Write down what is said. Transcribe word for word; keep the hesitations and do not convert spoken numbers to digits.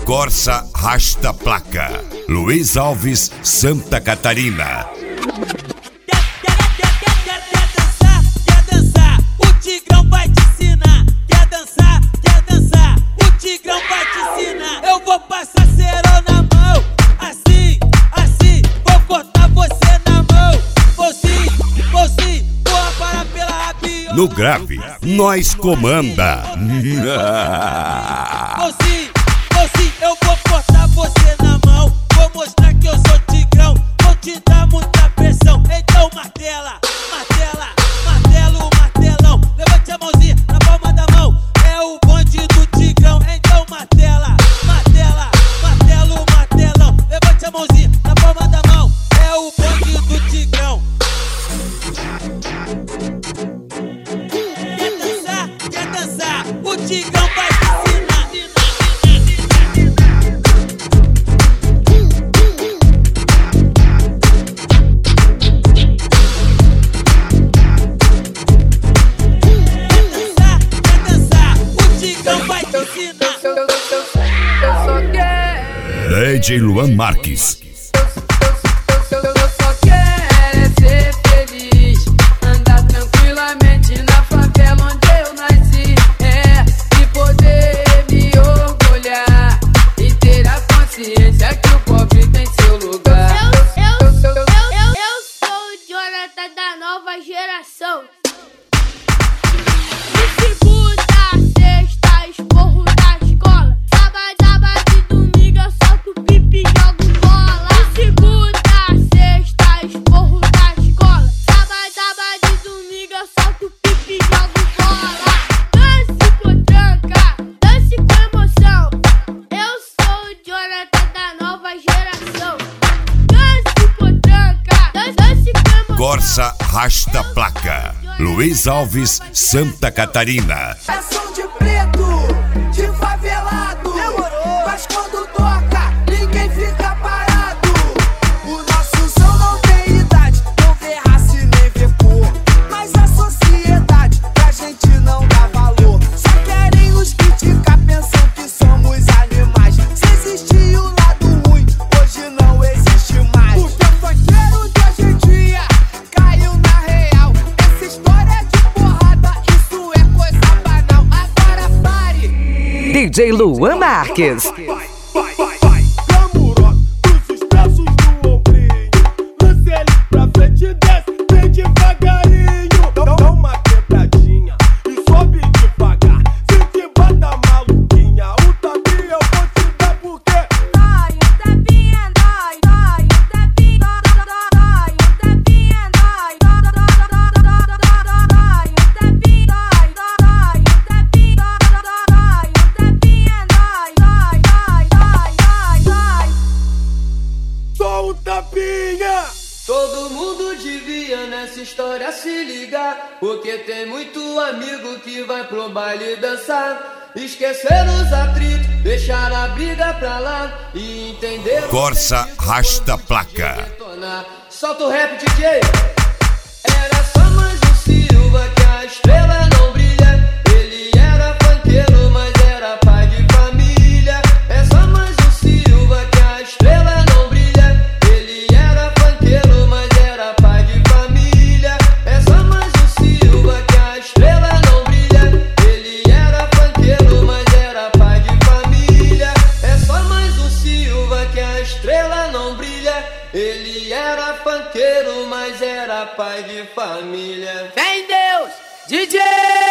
Corsa Rasta Placa. Luiz Alves, Santa Catarina. No grave, nós comanda. Vou sim, vou sim, eu vou cortar você na mão. Vou mostrar que eu sou tigrão, vou te dar muita pressão. Então martela, martela, martelo, martelão. Levante a mãozinha na palma da mão, é o bonde do tigrão. Então martela, martela, martelo, martelão. Levante a mãozinha na palma da mão, é o bonde do tigrão. O tigrão vai te ensinar. Quer dançar, quer dançar, o tigrão vai te ensinar. Eu só quero D J Luan Marques. Da nova geração. De segunda a sexta, esporro da escola. Sábado, sábado e domingo eu solto pipi e jogo bola. De segunda a sexta, esporro da escola. Sábado, sábado e domingo eu solto pipi e jogo bola. Dance com tranca, dance com emoção. Eu sou o Jonathan da nova geração. Dance com tranca, dance, dance com emoção. Corsa Rasta Placa. Luiz Alves, Santa Catarina. É som de preto, de favelado. Mas quando toca, ninguém fica parado. O nosso som não tem idade, não vê raça e nem vê cor. Mas a sociedade pra gente não dá valor. Só querem nos criticar, pensam que somos animais. Se existia o lado ruim, hoje não existe mais. O teu funkeiro de hoje em dia caiu na real. Essa história de porrada, isso é coisa banal. Agora pare. D J Luan Marques. Vai, vai, vai, vai. Clamorosa, cruza os braços no ombrinho. Lança ele pra frente e desce, vem devagarinho. Dá dá uma quebradinha e sobe devagar. Se te bata maluquinha, o tapinha eu vou te dar porque Dói, o tapinha dói, dói, o tapinha dói, dói, o tapinha dói, dói, dói, dói, o tapinha dói, dói, o tapinha dói, dói, o tapinha dói, dói, dói, dói, dói. só um tapinha. Todo mundo devia nessa história se ligar, porque tem muito amigo que vai pro baile dançar. Esquecer os atritos, deixar a briga pra lá e entender. Corsa Rasta Placa. Solta o rap, D J. Era só mais um Silva que a estrela não brilha. Ele era funkeiro, mas era pai de família. É só mais um Silva que a estrela não brilha. Ele era funkeiro, mas era pai de família. É só mais um Silva que a estrela não brilha. Ele era funkeiro, mas era pai de família. É só mais um Silva que a estrela não brilha. Ele era funkeiro, mas era pai de família. Vem Deus, D J!